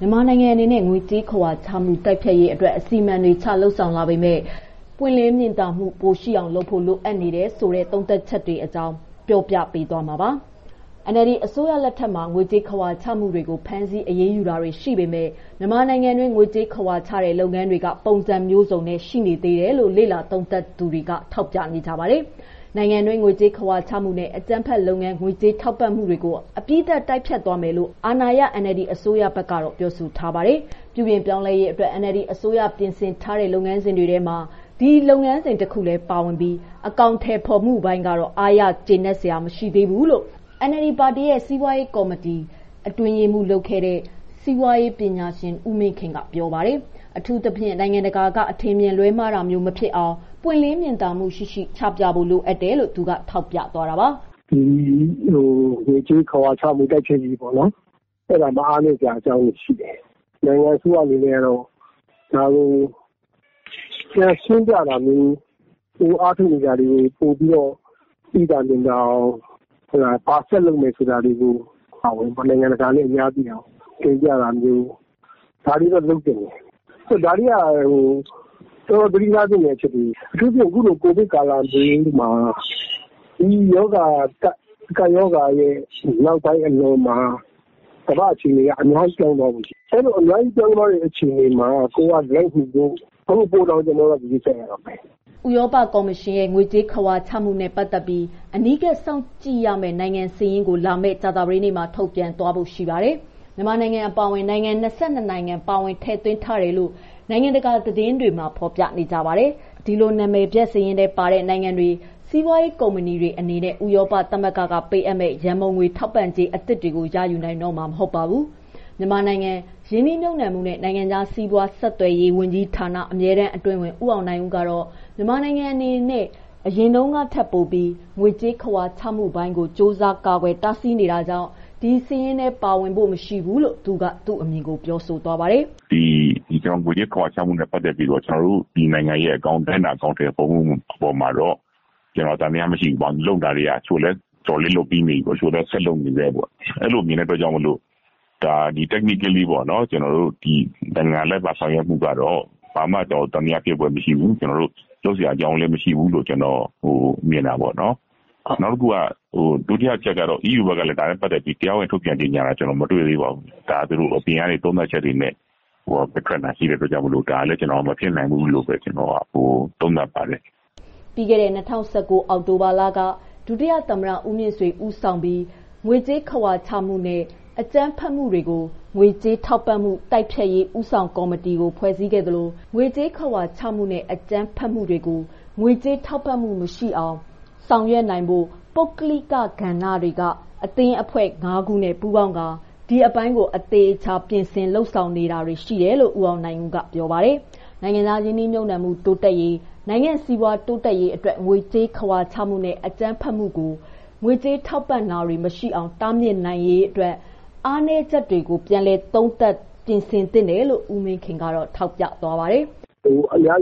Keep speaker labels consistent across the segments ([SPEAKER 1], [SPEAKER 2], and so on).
[SPEAKER 1] မြန်မာနိုင်ငံအနေနဲ့ငွေကြေးခဝါချမှုတိုက်ဖျက်ရေးအတွက်အစီအမံတွေချလှုပ်ဆောင်လာပေမဲ့ပွင့်လင်းမြင်သာမှုပိုရှိအောင်လုပ်ဖို့လိုအပ်နေတယ်ဆိုတဲ့သုံးသပ်ချက်တွေအကြောင်းပြောပြပေးသွားမှာပါ။ NLD အစိုးရလက်ထက်မှာငွေကြေးခဝါချမှုတွေကိုဖမ်းဆီးအရေးယူတာတွေရှိပေမဲ့မြန်မာနိုင်ငံတွင်းငွေကြေးခဝါချတဲ့လုပ်ငန်းတွေကပုံစံမျိုးစုံနဲ့ရှိနေသေးတယ်လို့လေ့လာသုံးသပ်သူတွေကထောက်ပြနေကြပါတယ်။နိုင်ငံတွင်းငွေကြေးခဝါချမှုနဲ့အကြမ်းဖက်လုပ်ငန်းငွေကြေးထောက်ပံ့မှုတွေကိုအပြည့်အစုံတိုက်ဖြတ်သွားမယ်လို့အာဏာရ NLD အစိုးရဘက်ကတော့ပြောဆိုထားပါတယ်။ပြုပြင်ပြောင်းလဲရေးအတွက် NLD အစိုးရပြင်ဆင်ထားတဲ့လုပ်ငန်းစဉ်တွေထဲမှာဒီလုပ်ငန်းစဉ်တစ်ခုလည်းပါဝင်ပြီးအကောင့်ထဲပေါ်မှုပိုင်းကတော့အားရကျေနပ်စရာမရှိသေးဘူးလို့NLD ပါတီရဲ့စီးပွားရေးကော်မတီအတွင်းရေးမှူးလုပ်ခဲ့တဲ့စီးပွားရေးပညာရှင်ဦးမင်းခင်ကပြောပါတယ်။အထူးသဖြင့်နိုင်ငံတကာကအထင်မြင်လွဲမှားတာမျိုးမဖြစ်အောင်ပွင့်လင်းမြင်သာမှုရှိရှိချပြဖို့လိုအပ်တယ်လို့သူကထောက်ပြသွားတာပါ
[SPEAKER 2] ။ဒီငွေကြေးခဝါချမှုတိုက်ဖျက်ရေးပေါ့နော်။အဲ့ဒါမအားနဲ့ကြာအကြောင်းရှိတယ်။နိုင်ငံအစိုးရအနေနဲ့တော့ဒါကိုပြန်ရှင်းပြတာမျိုးအားထုတ်နေကြတယ်ပို့ပြီးတော့ပြည်တာမြင်အောင်ပါဆက်လုပ်မယ်ဆိုတာတွေကိုနိုင်ငံတကာနဲ့အများကြီးအောင်သင်ပြတာမျိုးဒါတွေတော့လုပ်တင်တယ်။ဒါတွေကတော်တော်သတိထားသင့်တဲ့အချက်တွေအထူးဖြင့်အခုလိုကိုဗစ်ကာလမျိုးမှာဒီယောဂကယောဂရဲ့နောက်ပိုင်းအလုံးမှာကမ္ဘာအခြေအနေကအများကြီးကြောင်းသွားပြီ။အဲ့လိုအများကြီးကြောင်းသွားတဲ့အခြေအနေမှာကိုကလက်ခုဖို့ပို့တော့ကျွန်တော်တို့ဒီဆက်ရတော့မယ်
[SPEAKER 1] ။ဥရောပကော်မရှင်ရဲ့ငွေကြေးခဝါချမှုနဲ့ပတ်သက်ပြီးအနီးကပ်စောင့်ကြည့်ရမယ့်နိုင်ငံစာရင်းကိုလာမယ့်ကြာသပတေးနေ့မှာထုတ်ပြန်သွားဖို့ရှိပါတယ်။မြန်မာနိုင်ငံအပါအဝင်နိုင်ငံ22နိုင်ငံပါဝင်ထည့်သွင်းထားတယ်လို့နိုင်ငံတကာသတင်းတွေမှာဖော်ပြနေကြပါတယ်။ဒီလိုနာမည်ပြစာရင်းထဲပါတဲ့နိုင်ငံတွေစီးပွားရေးကုမ္ပဏီတွေအနေနဲ့ဥရောပသမဂ္ဂကပေးအပ်မဲ့ရန်ပုံငွေထောက်ပံ့ကြေးအသစ်တွေကိုရယူနိုင်တော့မှာမဟုတ်ပါဘူး။မြန်မာနိုင်ငံရင်းနှီးမြှုပ်နှံမှုနဲ့နိုင်ငံခြားစီးပွားဆက်သွယ်ရေးဝန်ကြီးဌာနအမြဲတမ်းအတွင်းဝင်ဦးအောင်နိုင်ဦးကတော့မြန်မာနိုင်ငံအနေနဲ့အရင်တုန်းကထပ်ပိုပြီးငွေကြေးခဝါချမှုပိုင်းကိုစ조사ကာကွယ်တားဆီးနေတာကြောင့်ဒီစီးရင်နဲ့ပါဝင်ဖို့မရှိဘူးလို့သူကသူ့အမြင်ကိုပြောဆိုသွားပါတယ်
[SPEAKER 3] ။ဒီကျွန်တော်ငွေကြေးခဝါချမှုနဲ့ပတ်သက်ပြီးတော့ကျွန်တော်တို့ဒီနိုင်ငံရဲ့အကောင့်ထဲပုံမှုအပေါ်မှာတော့ကျွန်တော်တမ်းမရှိဘူး။လုံတာတွေကချို့လဲတော်လေးလုပ်ပြီးနေပေါ့ချို့လဲဆက်လုပ်နေသေးပေါ့။အဲ့လိုမြင်တဲ့အတွက်ကြောင့်မလို့ဒါဒီ technically ပေါ့နော်ကျွန်တော်တို့ဒီနိုင်ငံလက်ပါဆောင်ရွက်မှုကတော့ဘာမှတော့တမ်းပြပွဲမရှိဘူးကျွန်တော်တို့လုပ်စရာအကြောင်းလည်းမရှိဘူးလို့ကျွန်တော်မြင်တာပေါ့နော်။နောက်တစ်ခုကဒုတိယချက်ကတော့ EU ဘက်ကလည်းဒါနဲ့ပတ်သက်ပြီးတရားဝင်ထုတ်ပြန်ကြေညာတာကျွန်တော်မတွေ့သေးပါဘူး။ဒါသူတို့အပြင်ကနေသုံးသပ်ချက်တွေနဲ့ပြခဏရှိတဲ့အတွက်ကြောင့်မလို့ဒါလည်းကျွန်တော်မဖြစ်နိုင်ဘူးလို့ပဲကျွန်တော်သုံးသပ်ပါတယ်
[SPEAKER 1] ။ပြီးခဲ့တဲ့2019အောက်တိုဘာလကဒုတိယသမ္မတဦးမြင့်ဆွေဦးဆောင်ပြီးငွေကြေးခဝါချမှုနဲ့အကြမ်းဖက်မှုတွေကိုငွေကြေးထောက်ပံ့မှုတိုက်ဖျက်ရေးဦးဆောင်ကော်မတီကိုဖွဲ့စည်းခဲ့သလိုငွေကြေးခဝါချမှုနဲ့အကြမ်းဖက်မှုတွေကိုငွေကြေးထောက်ပံ့မှုမရှိအောင်ဆောင်ရွက်နိုင်ဖို့ပုဂ္ဂလိကကဏ္ဍတွေကအသင်းအဖွဲ့9ခုနဲ့ပူးပေါင်းကဒီအပိုင်းကိုအသေးချာပြင်ဆင်လှုပ်ဆောင်နေတာတွေရှိတယ်လို့ဦးအောင်နိုင်ဦးကပြောပါတယ်။နိုင်ငံသားရင်းနှီးမြှုပ်နှံမှုတိုးတက်ရေးနိုင်ငံစီးပွားတိုးတက်ရေးအတွက်ငွေကြေးခဝါချမှုနဲ့အကြမ်းဖက်မှုကိုငွေကြေးထောက်ပံ့တာတွေမရှိအောင်တားမြစ်နိုင်ရေးအတွက်အားနည်းချက်တွေကိုပြန်လည်သုံးသပ်ပြင်ဆင်သင့်တယ်လို့ဦးမင်းခင်ကတော့ထောက်ပြသွားပါတယ်
[SPEAKER 2] ။အများ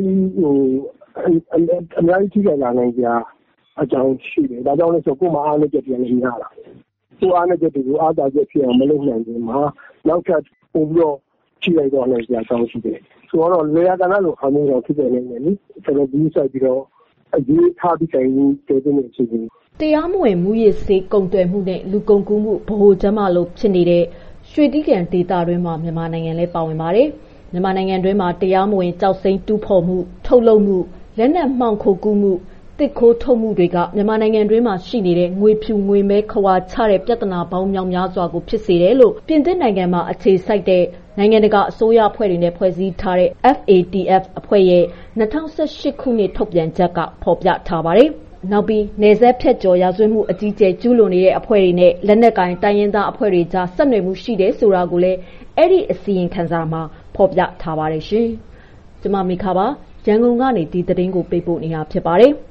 [SPEAKER 2] ကြီးထိခိုက်လာနိုင်ကြအကြောင်းရှိတယ်။ဒါကြောင့်လည်းဆိုကိုယ်မှာအားနည်းချက်ပြန်နေရတာ။ကိုယ်အားနည်းချက်တွေကိုအားသာချက်ဖြစ်အောင်မလုပ်နိုင်ဘူးမှာနောက်ထပ်ပို့ပြီးတော့ထိခိုက်တော့နိုင်ကြအကြောင်းရှိတယ်။ဆိုတော့လေယာကဏ္ဍလိုအားနည်းတော့ဖြစ်နေတယ်နိ။ကျွန်တော်ဒီစိုက်ပြီးတော့အရေးထားပြီးတိုင်ပြီးတည်တဲ့အခြေအနေ
[SPEAKER 1] တရားမဝင်မှုရစ်စေးကုန်သွယ်မှုနဲ့လူကုန်ကူးမှုဗဟိုချက်မှလို့ဖြစ်နေတဲ့ရွှေတိကန်ဒေသတွင်းမှာမြန်မာနိုင်ငံလည်းပါဝင်ပါတယ်။မြန်မာနိုင်ငံတွင်းမှာတရားမဝင်ကြောက်စိမ်းတူးဖော်မှုထုတ်လုပ်မှုလက်နက်မှောင်ခိုကူးမှုတစ်ခိုးထုတ်မှုတွေကမြန်မာနိုင်ငံတွင်းမှာရှိနေတဲ့ငွေဖြူငွေမဲခဝါချတဲ့ပြဿနာပေါင်းမြောက်များစွာကိုဖြစ်စေတယ်လို့ပြင်သစ်နိုင်ငံမှာအခြေစိုက်တဲ့နိုင်ငံတကာအစိုးရအဖွဲ့တွေနဲ့ဖွဲ့စည်းထားတဲ့ FATF အဖွဲ့ရဲ့2018ခုနှစ်ထုတ်ပြန်ချက်ကဖော်ပြထားပါတယ်။နောက်ပြီးနယ်စပ်ဖြတ်ကျော်ရာဇဝတ်မှုအကြီးကျယ်ကျူးလွန်နေတဲ့အဖွဲ့တွေနဲ့လက်နက်ကိုင်တိုင်းရင်းသားအဖွဲ့တွေကြားဆက်နွယ်မှုရှိတယ်ဆိုတာကိုလည်းအဲ့ဒီအစီရင်ခံစာမှာဖော်ပြထားပါတယ်ရှင်။ကျွန်မမိခါပါရန်ကုန်ကနေဒီသတင်းကိုပေးပို့နေတာဖြစ်ပါတယ်။